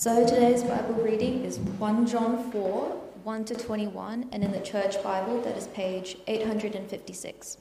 So today's Bible reading is 1 John 4, 1 to 21, and in the Church Bible that is page 856.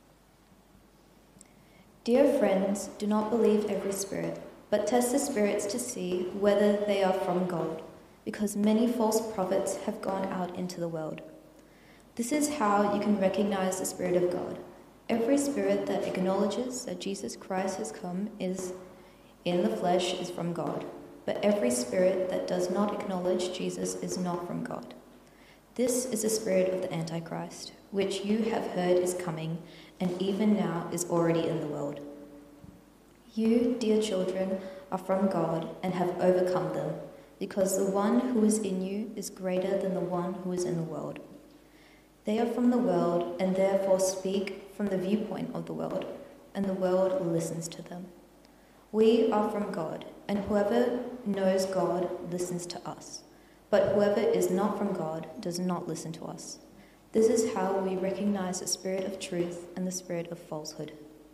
Dear friends, do not believe every spirit, but test the spirits to see whether they are from God, because many false prophets have gone out into the world. This is how you can recognize the Spirit of God. Every spirit that acknowledges that Jesus Christ has come is in the flesh is from God. But every spirit that does not acknowledge Jesus is not from God. This is the spirit of the Antichrist, which you have heard is coming, and even now is already in the world. You, dear children, are from God and have overcome them, because the one who is in you is greater than the one who is in the world. They are from the world and therefore speak from the viewpoint of the world, and the world listens to them. We are from God, and whoever knows God listens to us. But whoever is not from God does not listen to us. This is how we recognize the spirit of truth and the spirit of falsehood.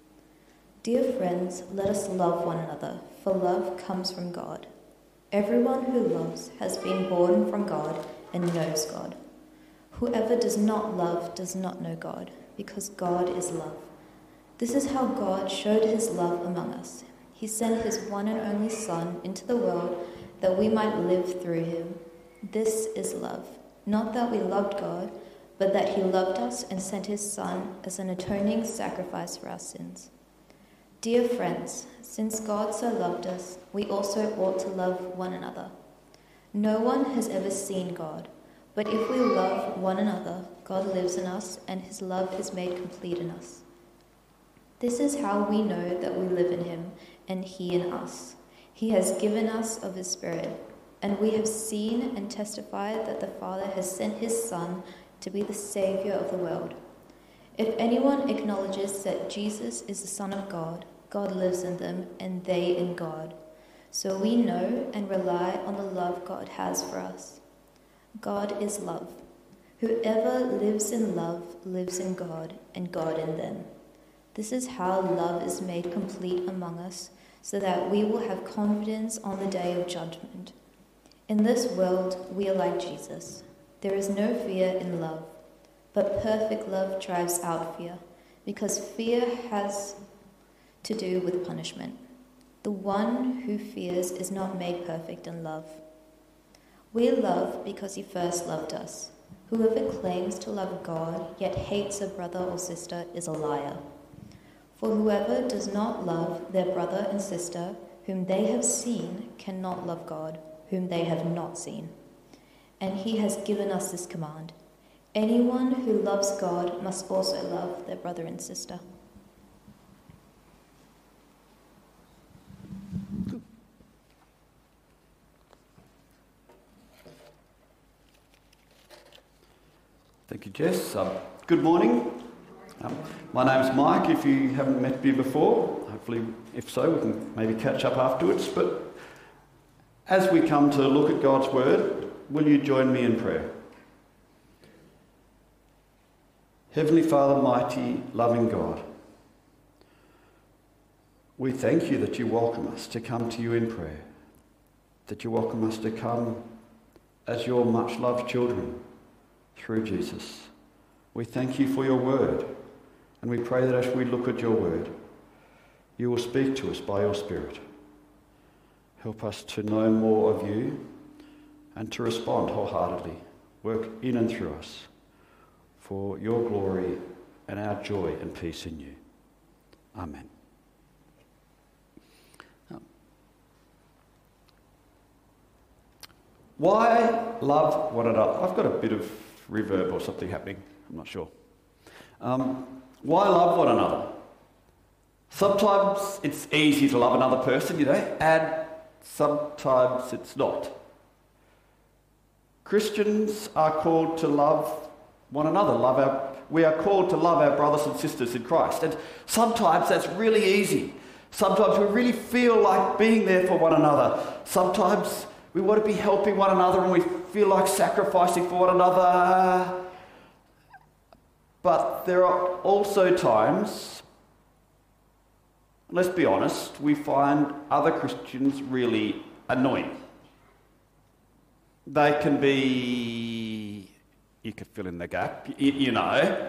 Dear friends, let us love one another, for love comes from God. Everyone who loves has been born from God and knows God. Whoever does not love does not know God, because God is love. This is how God showed his love among us. He sent his one and only Son into the world that we might live through him. This is love. Not that we loved God, but that he loved us and sent his Son as an atoning sacrifice for our sins. Dear friends, since God so loved us, we also ought to love one another. No one has ever seen God, but if we love one another, God lives in us and his love is made complete in us. This is how we know that we live in him and he in us. He has given us of his Spirit, and we have seen and testified that the Father has sent his Son to be the Saviour of the world. If anyone acknowledges that Jesus is the Son of God, God lives in them and they in God. So we know and rely on the love God has for us. God is love. Whoever lives in love lives in God and God in them. This is how love is made complete among us, so that we will have confidence on the day of judgment. In this world, we are like Jesus. There is no fear in love, but perfect love drives out fear, because fear has to do with punishment. The one who fears is not made perfect in love. We love because he first loved us. Whoever claims to love God, yet hates a brother or sister, is a liar. For whoever does not love their brother and sister whom they have seen cannot love God, whom they have not seen. And he has given us this command: anyone who loves God must also love their brother and sister. Thank you, Jess. Good morning. My name's Mike. If you haven't met me before, hopefully, if so, we can maybe catch up afterwards. But as we come to look at God's Word, will you join me in prayer? Heavenly Father, mighty, loving God, we thank you that you welcome us to come to you in prayer, that you welcome us to come as your much-loved children through Jesus. We thank you for your Word. And we pray that as we look at your word, you will speak to us by your Spirit. Help us to know more of you and to respond wholeheartedly. Work in and through us for your glory and our joy and peace in you. Amen. Why love one another? I've got a bit of reverb or something happening. I'm not sure. Why love one another? Sometimes it's easy to love another person, and sometimes it's not. Christians are called to love one another. We are called to love our brothers and sisters in Christ. And sometimes that's really easy. Sometimes we really feel like being there for one another. Sometimes we want to be helping one another and we feel like sacrificing for one another. But there are also times, let's be honest, we find other Christians really annoying. They can be, you could fill in the gap, you know.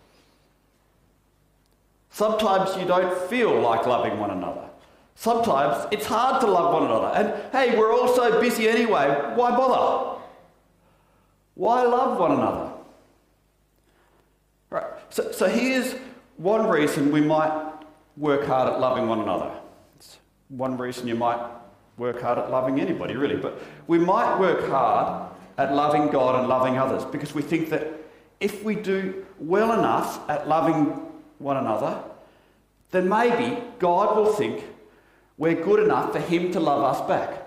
Sometimes you don't feel like loving one another. Sometimes it's hard to love one another. And hey, we're all so busy anyway. Why bother? Why love one another? Right. So here's one reason we might work hard at loving one another. It's one reason you might work hard at loving anybody, really. But we might work hard at loving God and loving others because we think that if we do well enough at loving one another, then maybe God will think we're good enough for him to love us back.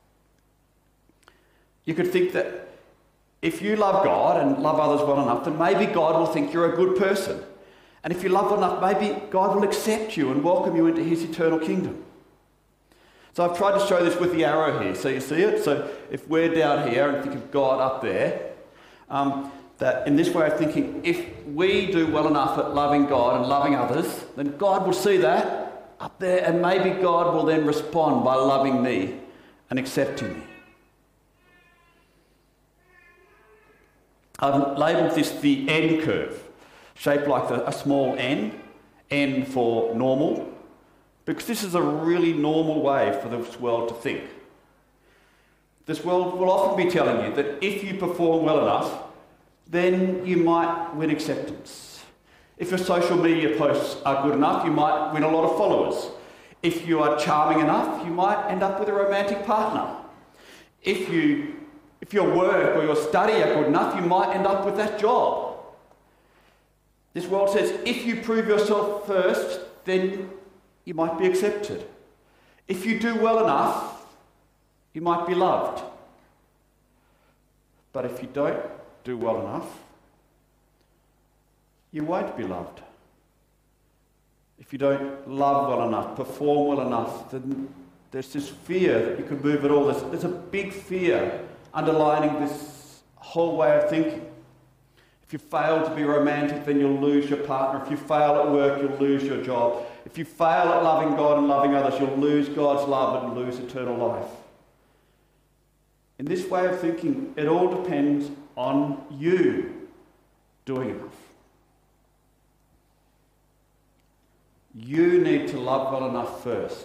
You could think that if you love God and love others well enough, then maybe God will think you're a good person. And if you love well enough, maybe God will accept you and welcome you into his eternal kingdom. So I've tried to show this with the arrow here. So you see it? So if we're down here and think of God up there, that in this way of thinking, if we do well enough at loving God and loving others, then God will see that up there, and maybe God will then respond by loving me and accepting me. I've labelled this the N curve, shaped like a small N for normal, because this is a really normal way for this world to think. This world will often be telling you that if you perform well enough, then you might win acceptance. If your social media posts are good enough, you might win a lot of followers. If you are charming enough, you might end up with a romantic partner. If your work or your study are good enough, you might end up with that job. This world says if you prove yourself first, then you might be accepted. If you do well enough, you might be loved. But if you don't do well enough, you won't be loved. If you don't love well enough, perform well enough, then there's this fear that you could move at all. There's a big fear underlining this whole way of thinking. If you fail to be romantic, then you'll lose your partner. If you fail at work, you'll lose your job. If you fail at loving God and loving others, you'll lose God's love and lose eternal life. In this way of thinking, it all depends on you doing enough. You need to love well enough first.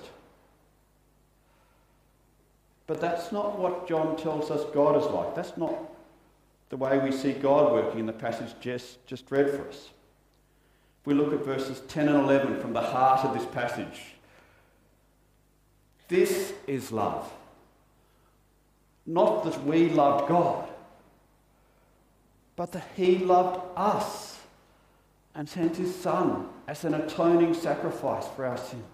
But that's not what John tells us God is like. That's not the way we see God working in the passage just read for us. If we look at verses 10 and 11 from the heart of this passage, this is love. Not that we loved God, but that he loved us and sent his Son as an atoning sacrifice for our sins.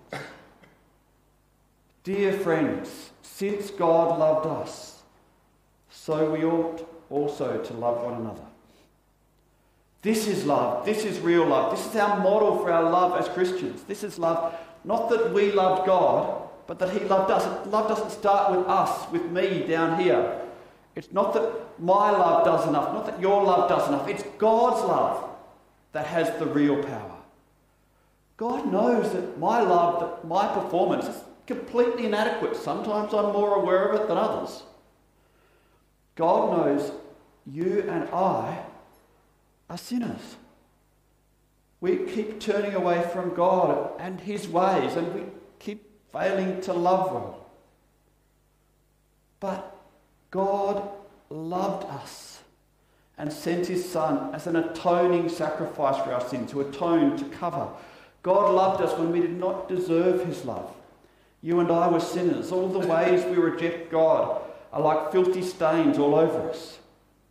Dear friends, since God loved us, so we ought also to love one another. This is love. This is real love. This is our model for our love as Christians. This is love, not that we loved God, but that he loved us. Love doesn't start with us, with me down here. It's not that my love does enough, not that your love does enough. It's God's love that has the real power. God knows that my love, that my performance is completely inadequate. Sometimes I'm more aware of it than others. God knows you and I are sinners. We keep turning away from God and his ways, and we keep failing to love well. But God loved us and sent his Son as an atoning sacrifice for our sin, to atone, to cover. God loved us when we did not deserve his love. You and I were sinners. All the ways we reject God are like filthy stains all over us.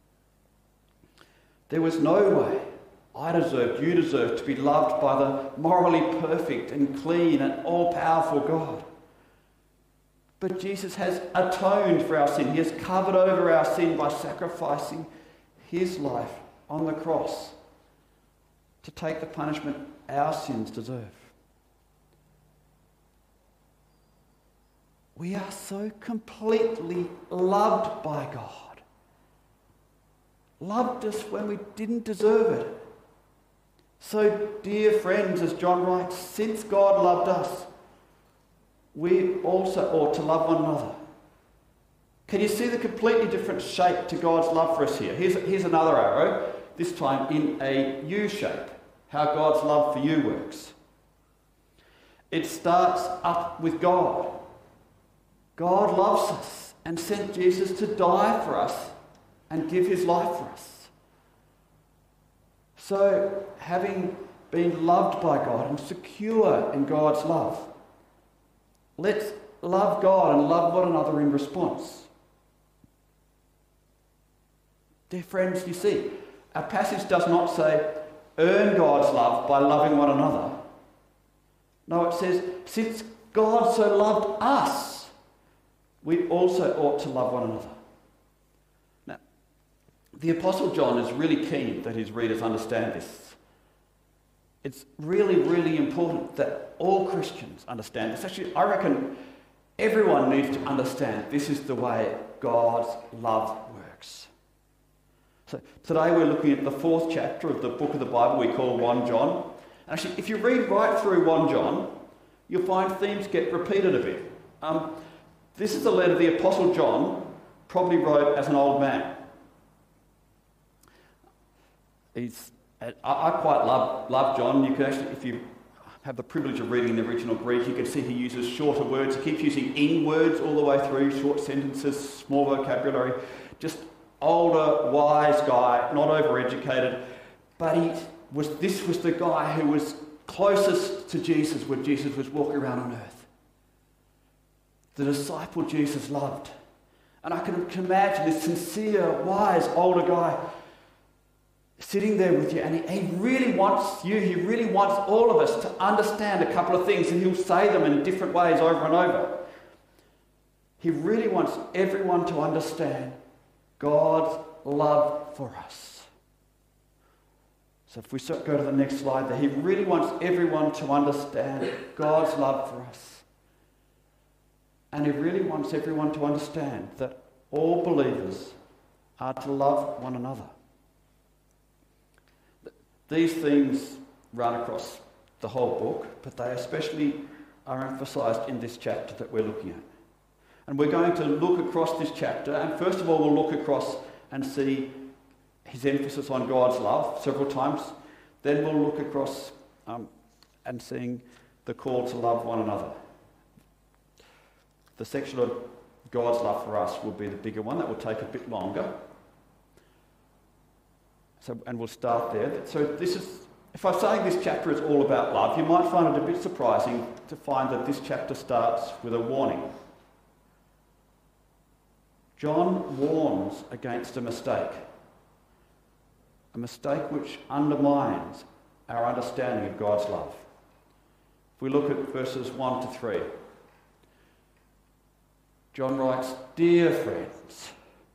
There was no way I deserved, you deserved to be loved by the morally perfect and clean and all-powerful God. But Jesus has atoned for our sin. He has covered over our sin by sacrificing his life on the cross to take the punishment our sins deserve. We are so completely loved by God. Loved us when we didn't deserve it. So, dear friends, as John writes, since God loved us, we also ought to love one another. Can you see the completely different shape to God's love for us here? Here's another arrow, this time in a U shape, how God's love for you works. It starts up with God. God loves us and sent Jesus to die for us and give his life for us. So, having been loved by God and secure in God's love, let's love God and love one another in response. Dear friends, you see, our passage does not say, earn God's love by loving one another. No, it says, since God so loved us, we also ought to love one another. Now, the Apostle John is really keen that his readers understand this. It's really, really important that all Christians understand this. Actually, I reckon everyone needs to understand this is the way God's love works. So today we're looking at the 4th chapter of the book of the Bible we call 1 John. Actually, if you read right through 1 John, you'll find themes get repeated a bit. This is a letter the Apostle John probably wrote as an old man. I quite love John. You can actually, if you have the privilege of reading the original Greek, you can see he uses shorter words. He keeps using in words all the way through, short sentences, small vocabulary. Just older, wise guy, not overeducated, but this was the guy who was closest to Jesus when Jesus was walking around on earth. The disciple Jesus loved. And I can imagine this sincere, wise, older guy sitting there with you, and he really wants you, he really wants all of us to understand a couple of things, and he'll say them in different ways over and over. He really wants everyone to understand God's love for us. So if we go to the next slide there, he really wants everyone to understand God's love for us. And he really wants everyone to understand that all believers are to love one another. These themes run across the whole book, but they especially are emphasised in this chapter that we're looking at. And we're going to look across this chapter, and first of all we'll look across and see his emphasis on God's love several times. Then we'll look across and seeing the call to love one another. The section of God's love for us will be the bigger one. That will take a bit longer. And we'll start there. So this is, if I'm saying this chapter is all about love, you might find it a bit surprising to find that this chapter starts with a warning. John warns against a mistake which undermines our understanding of God's love. If we look at verses 1 to 3, John writes, "Dear friends,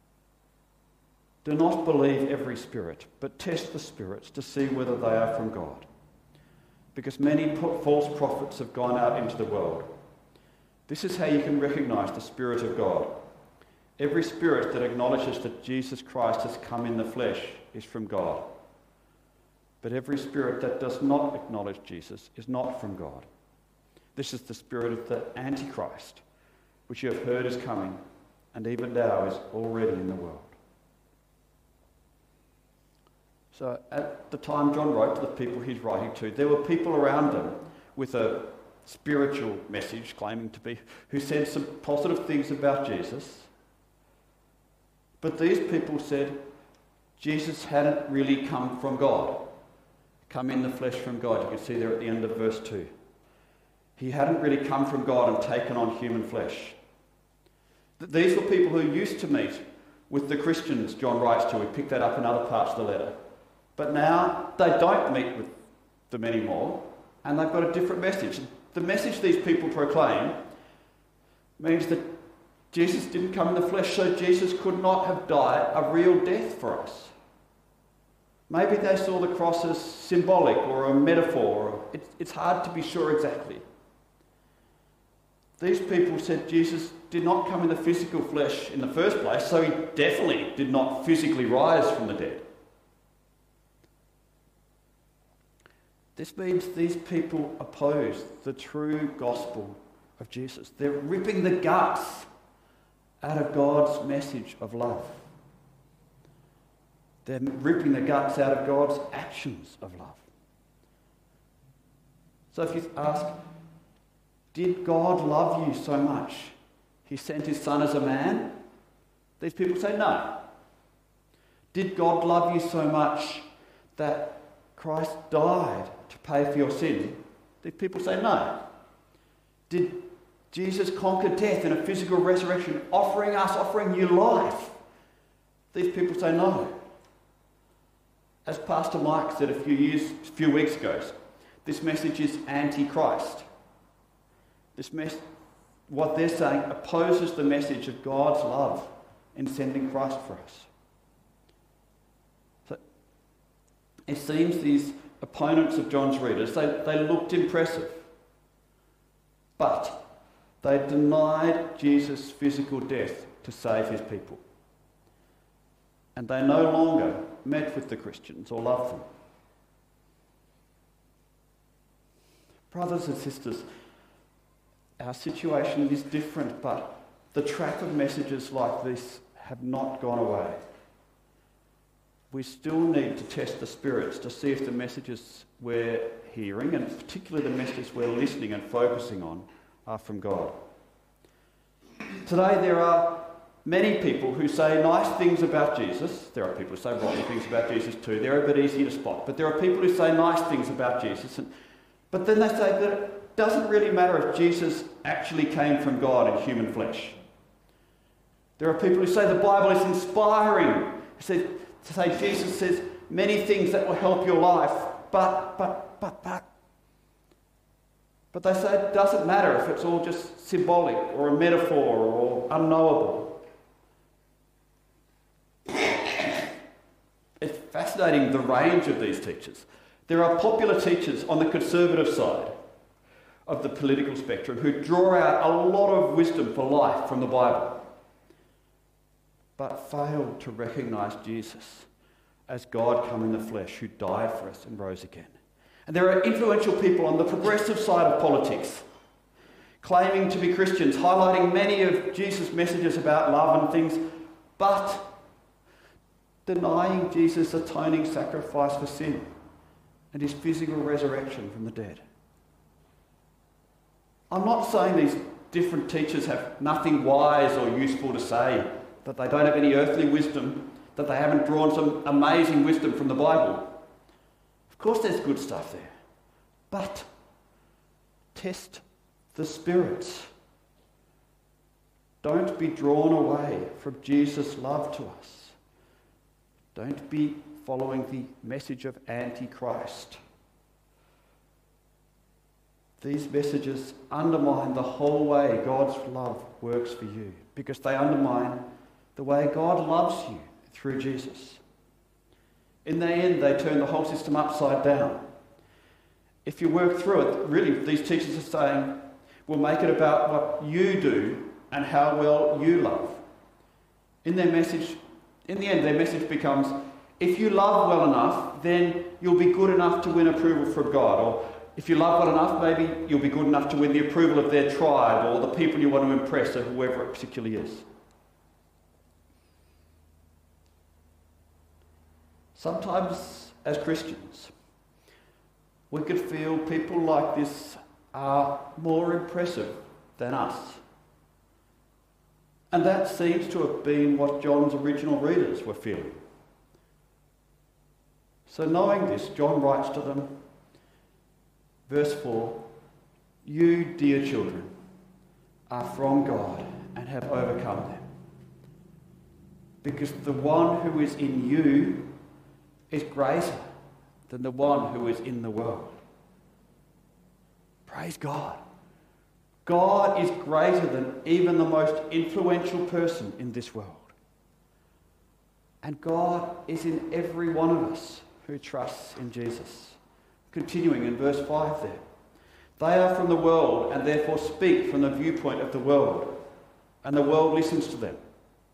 do not believe every spirit, but test the spirits to see whether they are from God. Because many false prophets have gone out into the world. This is how you can recognise the Spirit of God. Every spirit that acknowledges that Jesus Christ has come in the flesh is from God. But every spirit that does not acknowledge Jesus is not from God. This is the spirit of the Antichrist, which you have heard is coming, and even now is already in the world." So at the time John wrote to the people he's writing to, there were people around them with a spiritual message claiming to be, who said some positive things about Jesus. But these people said Jesus hadn't really come from God, come in the flesh from God. You can see there at the end of verse 2. He hadn't really come from God and taken on human flesh. These were people who used to meet with the Christians John writes to. We pick that up in other parts of the letter. But now they don't meet with them anymore, and they've got a different message. The message these people proclaim means that Jesus didn't come in the flesh, so Jesus could not have died a real death for us. Maybe they saw the cross as symbolic or a metaphor. It's hard to be sure exactly. These people said Jesus did not come in the physical flesh in the first place, so he definitely did not physically rise from the dead. This means these people oppose the true gospel of Jesus. They're ripping the guts out of God's message of love. They're ripping the guts out of God's actions of love. So if you ask, did God love you so much he sent his son as a man? These people say no. Did God love you so much that Christ died to pay for your sin? These people say no. Did Jesus conquer death in a physical resurrection, offering you life? These people say no. As Pastor Mike said a few weeks ago, this message is anti-Christ. What they're saying opposes the message of God's love in sending Christ for us. So it seems these opponents of John's readers, they looked impressive, but they denied Jesus' physical death to save his people. And they no longer met with the Christians or loved them. Brothers and sisters, our situation is different, but the track of messages like this have not gone away. We still need to test the spirits to see if the messages we're hearing, and particularly the messages we're listening and focusing on, are from God. Today there are many people who say nice things about Jesus. There are people who say wrong things about Jesus too. They're a bit easy to spot. But there are people who say nice things about Jesus. But then they say that it doesn't really matter if Jesus actually came from God in human flesh. There are people who say the Bible is inspiring. To say Jesus says many things that will help your life, but they say it doesn't matter if it's all just symbolic or a metaphor or unknowable. It's fascinating, the range of these teachers. There are popular teachers on the conservative side of the political spectrum who draw out a lot of wisdom for life from the Bible, but fail to recognise Jesus as God come in the flesh who died for us and rose again. And there are influential people on the progressive side of politics claiming to be Christians, highlighting many of Jesus' messages about love and things, but denying Jesus' atoning sacrifice for sin and his physical resurrection from the dead. I'm not saying these different teachers have nothing wise or useful to say, that they don't have any earthly wisdom, that they haven't drawn some amazing wisdom from the Bible. Of course there's good stuff there. But test the spirits. Don't be drawn away from Jesus' love to us. Don't be following the message of Antichrist. These messages undermine the whole way God's love works for you, because they undermine the way God loves you through Jesus. In the end, they turn the whole system upside down. If you work through it, really, these teachers are saying, we'll make it about what you do and how well you love. In the end, their message becomes, if you love well enough, then you'll be good enough to win approval from God. Or if you love well enough, maybe you'll be good enough to win the approval of their tribe or the people you want to impress, or whoever it particularly is. Sometimes, as Christians, we could feel people like this are more impressive than us. And that seems to have been what John's original readers were feeling. So knowing this, John writes to them, verse 4, "You, dear children, are from God and have overcome them, because the one who is in you is greater than the one who is in the world." Praise God. God is greater than even the most influential person in this world. And God is in every one of us who trusts in Jesus. Continuing in verse 5 there. They are from the world and therefore speak from the viewpoint of the world, and the world listens to them.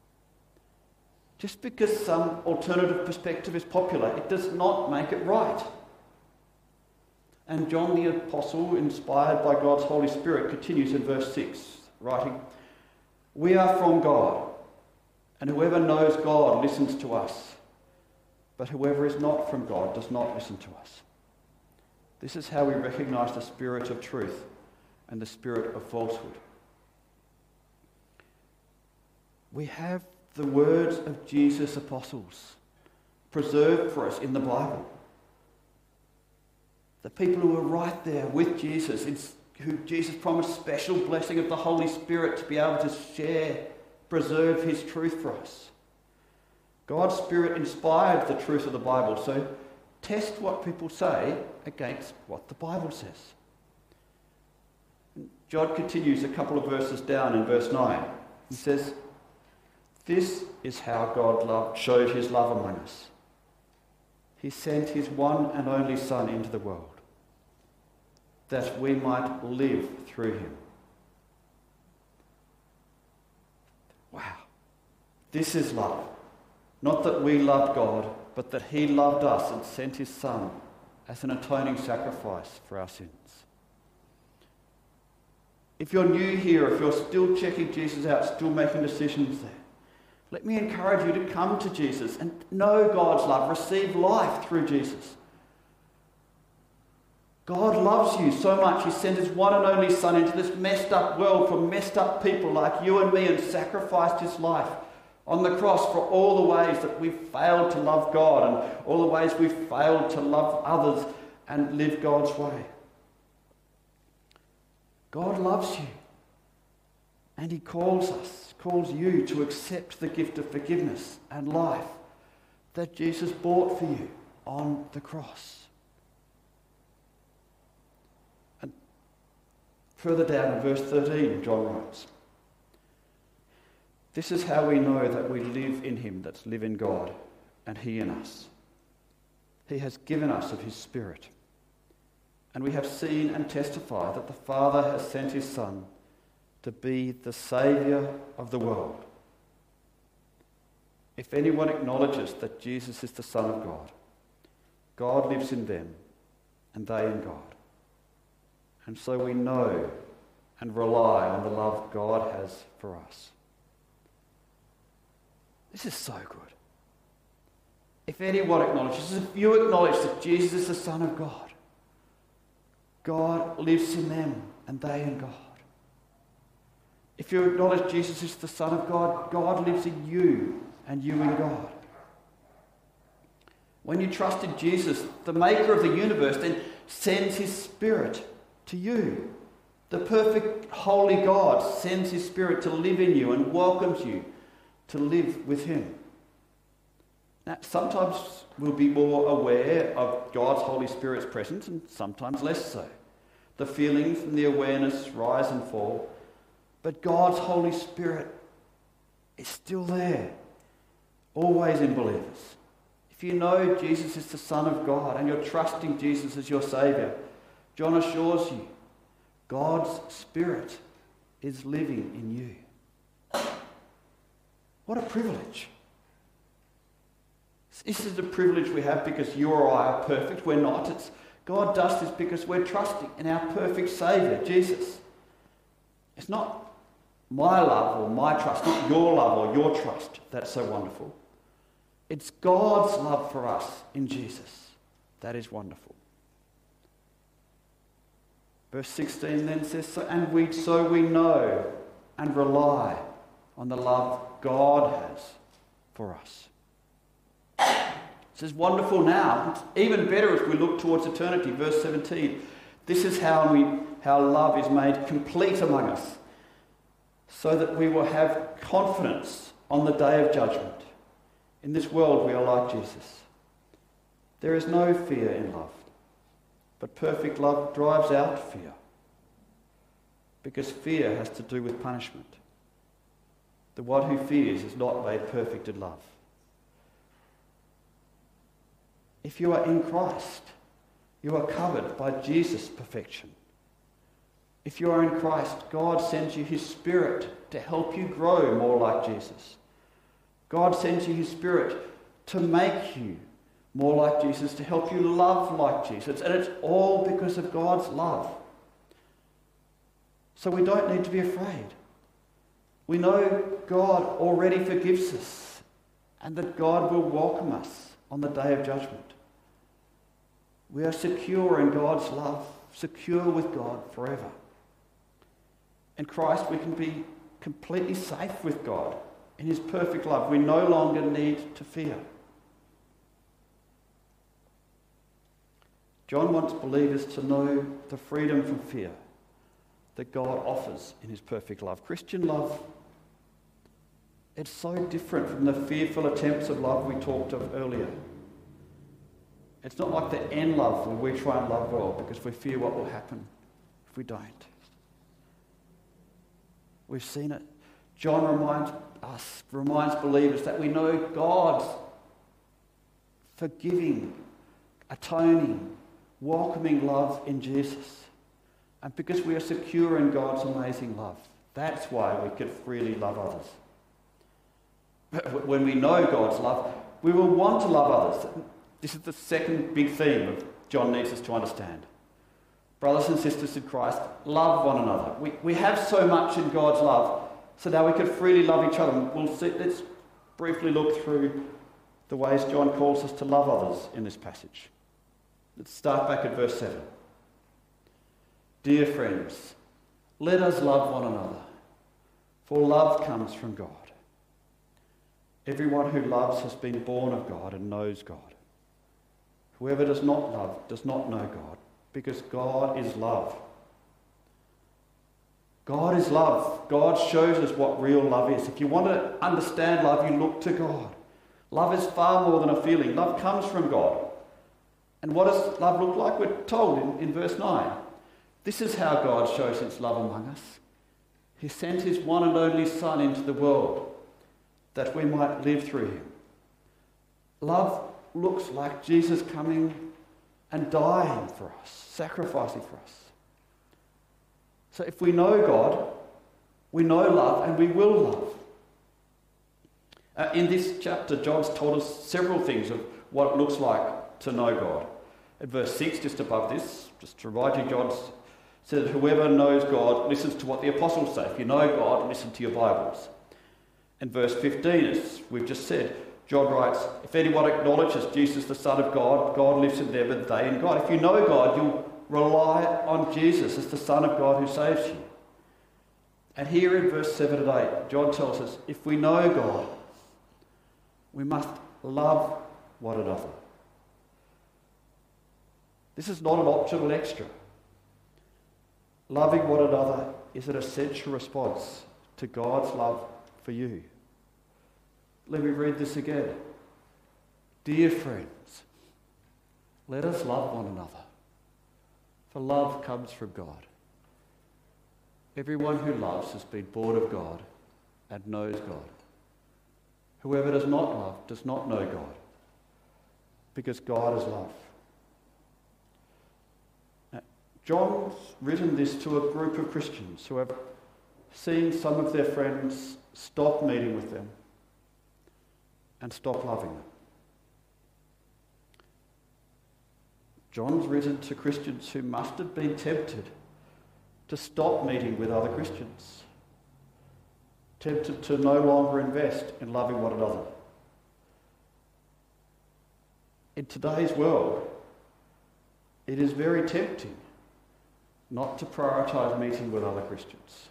Just because some alternative perspective is popular, it does not make it right. And John the Apostle, inspired by God's Holy Spirit, continues in verse 6, writing, We are from God, and whoever knows God listens to us. But whoever is not from God does not listen to us. This is how we recognize the spirit of truth and the spirit of falsehood. We have the words of Jesus' apostles preserved for us in the Bible. The people who were right there with Jesus, who Jesus promised special blessing of the Holy Spirit to be able to share, preserve his truth for us. God's Spirit inspired the truth of the Bible, so test what people say against what the Bible says. John continues a couple of verses down in verse 9. He says, "This is how God showed his love among us. He sent his one and only Son into the world, that we might live through him." Wow. This is love. Not that we loved God, but that he loved us and sent his Son as an atoning sacrifice for our sins. If you're new here, if you're still checking Jesus out, still making decisions there, let me encourage you to come to Jesus and know God's love, receive life through Jesus. God loves you so much, he sent his one and only Son into this messed up world for messed up people like you and me and sacrificed his life on the cross for all the ways that we've failed to love God and all the ways we've failed to love others and live God's way. God loves you, and he calls you to accept the gift of forgiveness and life that Jesus bought for you on the cross. And further down in verse 13, John writes, "This is how we know that we live in him, that's live in God, and he in us. He has given us of his Spirit. And we have seen and testified that the Father has sent his Son to be the Saviour of the world. If anyone acknowledges that Jesus is the Son of God, God lives in them and they in God. And so we know and rely on the love God has for us." This is so good. If anyone acknowledges, if you acknowledge that Jesus is the Son of God, God lives in them and they in God. If you acknowledge Jesus is the Son of God, God lives in you and you in God. When you trust in Jesus, the maker of the universe then sends his Spirit to you. The perfect, holy God sends his Spirit to live in you and welcomes you to live with him. Now, sometimes we'll be more aware of God's Holy Spirit's presence and sometimes less so. The feelings and the awareness rise and fall, but God's Holy Spirit is still there, always in believers. If you know Jesus is the Son of God and you're trusting Jesus as your Saviour, John assures you, God's Spirit is living in you. What a privilege. This is the privilege we have because you or I are perfect. We're not. God does this because we're trusting in our perfect Saviour, Jesus. It's not my love or my trust, not your love or your trust that's so wonderful. It's God's love for us in Jesus. That is wonderful. Verse 16 then says, so we know and rely on the love God has for us. This is wonderful now. It's even better as we look towards eternity. Verse 17. This is how love is made complete among us, so that we will have confidence on the day of judgment. In this world we are like Jesus. There is no fear in love, but perfect love drives out fear, because fear has to do with punishment. The one who fears is not made perfect in love. If you are in Christ, you are covered by Jesus' perfection. If you are in Christ, God sends you his Spirit to help you grow more like Jesus. God sends you his Spirit to make you more like Jesus, to help you love like Jesus. And it's all because of God's love. So we don't need to be afraid. We know God already forgives us and that God will welcome us on the day of judgment. We are secure in God's love, secure with God forever. In Christ, we can be completely safe with God in his perfect love. We no longer need to fear. John wants believers to know the freedom from fear that God offers in his perfect love. Christian love, it's so different from the fearful attempts of love we talked of earlier. It's not like the end love where we try and love well because we fear what will happen if we don't. We've seen it. John reminds believers that we know God's forgiving, atoning, welcoming love in Jesus. And because we are secure in God's amazing love, that's why we can freely love others. But when we know God's love, we will want to love others. This is the second big theme of John needs us to understand. Brothers and sisters in Christ, love one another. We have so much in God's love, so now we can freely love each other. Let's briefly look through the ways John calls us to love others in this passage. Let's start back at verse 7. Dear friends, let us love one another, for love comes from God. Everyone who loves has been born of God and knows God. Whoever does not love does not know God, because God is love. God is love. God shows us what real love is. If you want to understand love, you look to God. Love is far more than a feeling. Love comes from God. And what does love look like? We're told in verse 9. This is how God shows his love among us. He sent his one and only Son into the world that we might live through him. Love looks like Jesus coming and dying for us, sacrificing for us. So if we know God, we know love and we will love. In this chapter, John's told us several things of what it looks like to know God. At verse 6, just above this, just to remind you, John said that whoever knows God listens to what the apostles say. If you know God, listen to your Bibles. And verse 15, as we've just said, John writes, if anyone acknowledges Jesus the Son of God, God lives in them and they in God. If you know God, you'll rely on Jesus as the Son of God who saves you. And here in verse 7 and 8, John tells us, if we know God, we must love one another. This is not an optional extra. Loving one another is an essential response to God's love for you. Let me read this again. Dear friends, let us love one another, for love comes from God. Everyone who loves has been born of God and knows God. Whoever does not love does not know God, because God is love. Now, John's written this to a group of Christians who have seen some of their friends stop meeting with them and stop loving them. John's written to Christians who must have been tempted to stop meeting with other Christians, tempted to no longer invest in loving one another. In today's world, it is very tempting not to prioritise meeting with other Christians.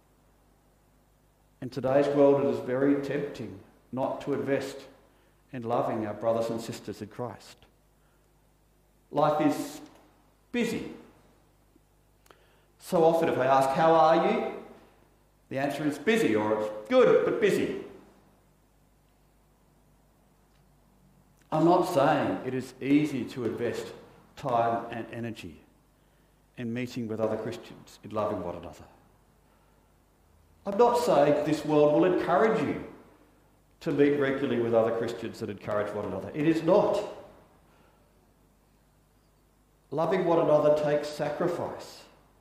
In today's world, it is very tempting not to invest in loving our brothers and sisters in Christ. Life is busy. So often if I ask, how are you? The answer is busy, or it's good but busy. I'm not saying it is easy to invest time and energy in meeting with other Christians, in loving one another. I'm not saying this world will encourage you to meet regularly with other Christians and encourage one another. It is not. Loving one another takes sacrifice.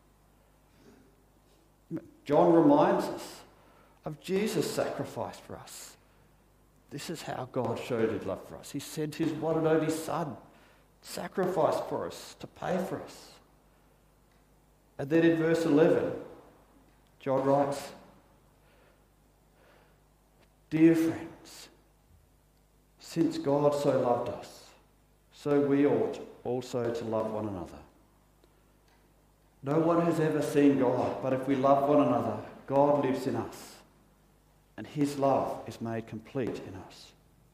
John reminds us of Jesus' sacrifice for us. This is how God showed his love for us. He sent his one and only Son, sacrificed for us, to pay for us. And then in verse 11, John writes, Dear friends, since God so loved us, so we ought also to love one another. No one has ever seen God, but if we love one another, God lives in us, and his love is made complete in us.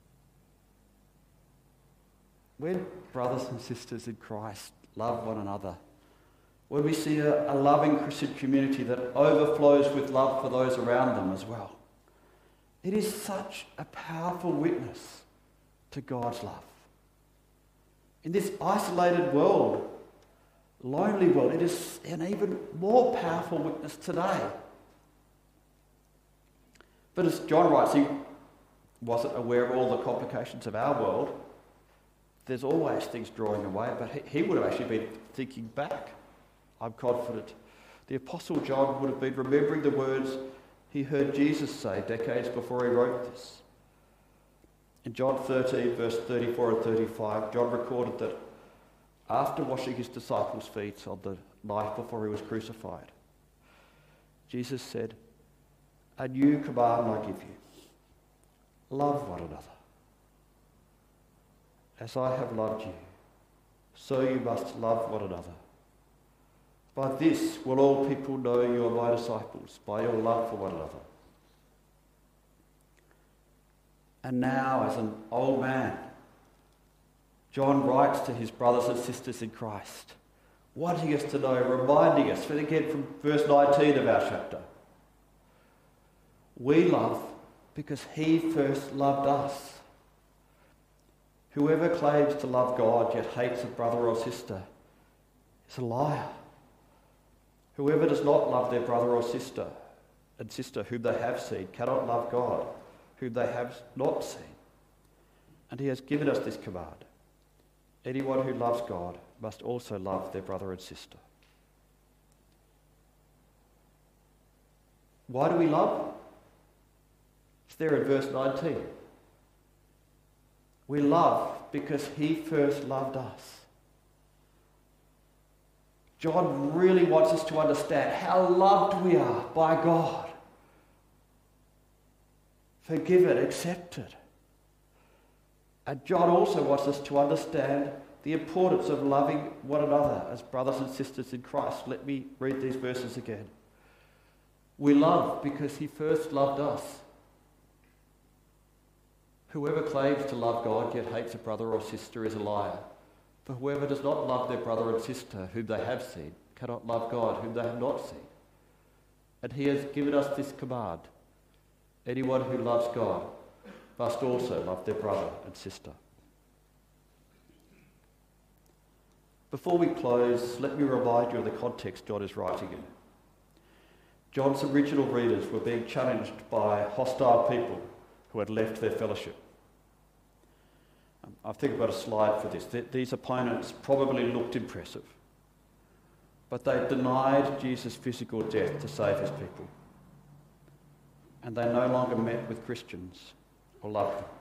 When brothers and sisters in Christ love one another, when we see a loving Christian community that overflows with love for those around them as well, it is such a powerful witness to God's love. In this isolated world, lonely world, it is an even more powerful witness today. But as John writes, he wasn't aware of all the complications of our world. There's always things drawing away, but he would have actually been thinking back. I'm confident the Apostle John would have been remembering the words he heard Jesus say decades before he wrote this. In John 13, verse 34 and 35, John recorded that after washing his disciples' feet on the night before he was crucified, Jesus said, "A new command I give you, love one another. As I have loved you, so you must love one another. By this will all people know you are my disciples, by your love for one another." And now, as an old man, John writes to his brothers and sisters in Christ, wanting us to know, reminding us, and again from verse 19 of our chapter, we love because he first loved us. Whoever claims to love God yet hates a brother or sister is a liar. Whoever does not love their brother or sister whom they have seen cannot love God whom they have not seen. And he has given us this command: anyone who loves God must also love their brother and sister. Why do we love? It's there in verse 19. We love because he first loved us. John really wants us to understand how loved we are by God. Forgiven, accepted. And John also wants us to understand the importance of loving one another as brothers and sisters in Christ. Let me read these verses again. We love because he first loved us. Whoever claims to love God yet hates a brother or sister is a liar. For whoever does not love their brother and sister whom they have seen cannot love God whom they have not seen. And he has given us this command: anyone who loves God must also love their brother and sister. Before we close, let me remind you of the context John is writing in. John's original readers were being challenged by hostile people who had left their fellowship. I think I've got a slide for this. These opponents probably looked impressive, but they denied Jesus' physical death to save his people. And they no longer met with Christians or loved them.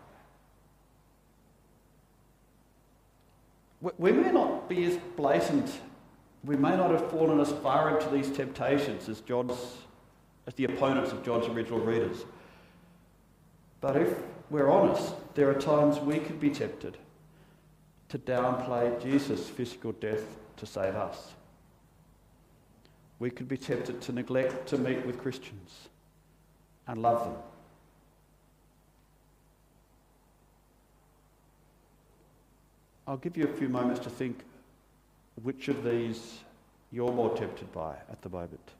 We may not be as blatant, we may not have fallen as far into these temptations as the opponents of John's original readers. But if we're honest, there are times we could be tempted to downplay Jesus' physical death to save us. We could be tempted to neglect to meet with Christians and love them. I'll give you a few moments to think which of these you're more tempted by at the moment.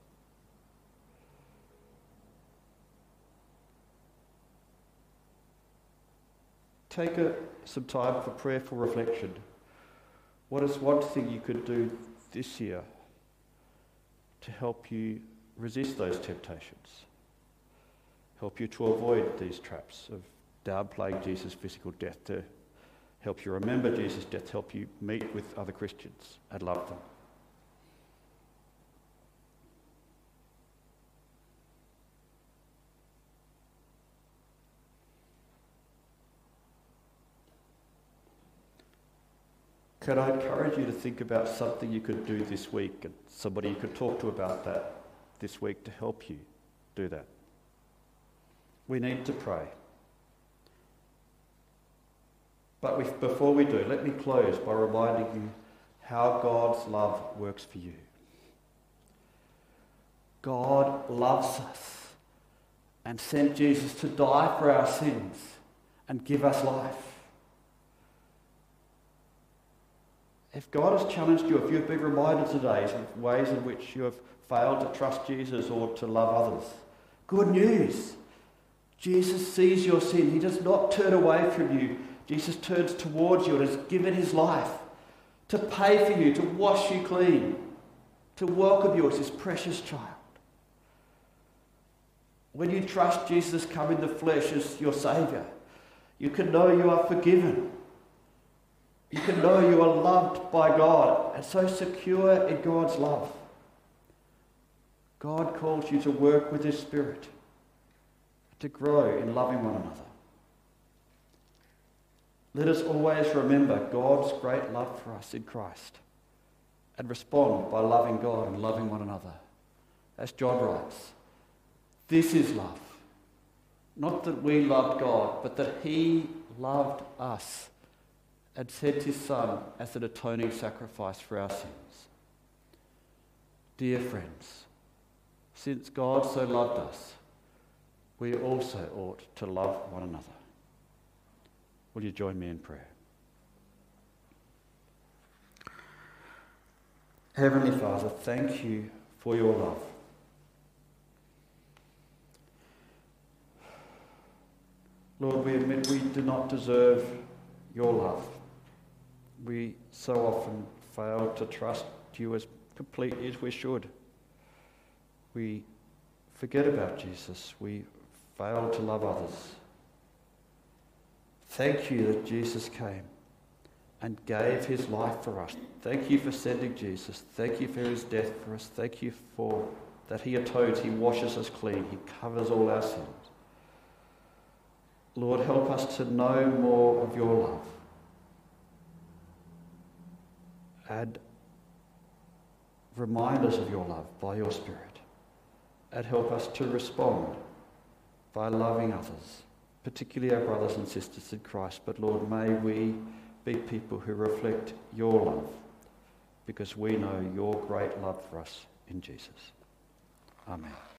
Take some time for prayerful reflection. What is one thing you could do this year to help you resist those temptations? Help you to avoid these traps of downplaying Jesus' physical death, to help you remember Jesus' death, to help you meet with other Christians and love them. Could I encourage you to think about something you could do this week and somebody you could talk to about that this week to help you do that? We need to pray. But before we do, let me close by reminding you how God's love works for you. God loves us and sent Jesus to die for our sins and give us life. If God has challenged you, if you've been reminded today of ways in which you have failed to trust Jesus or to love others, good news. Jesus sees your sin. He does not turn away from you. Jesus turns towards you and has given his life to pay for you, to wash you clean, to welcome you as his precious child. When you trust Jesus come in the flesh as your Saviour, you can know you are forgiven. You can know you are loved by God and so secure in God's love. God calls you to work with his Spirit, to grow in loving one another. Let us always remember God's great love for us in Christ and respond by loving God and loving one another. As John writes, this is love. Not that we loved God, but that he loved us and sent his Son as an atoning sacrifice for our sins. Dear friends, since God so loved us, we also ought to love one another. Will you join me in prayer? Heavenly Father, thank you for your love. Lord, we admit we do not deserve your love. We so often fail to trust you as completely as we should. We forget about Jesus. We fail to love others. Thank you that Jesus came and gave his life for us. Thank you for sending Jesus. Thank you for his death for us. Thank you for that he atones, he washes us clean, he covers all our sins. Lord, help us to know more of your love and remind us of your love by your Spirit, and help us to respond by loving others, particularly our brothers and sisters in Christ. But Lord, may we be people who reflect your love, because we know your great love for us in Jesus. Amen.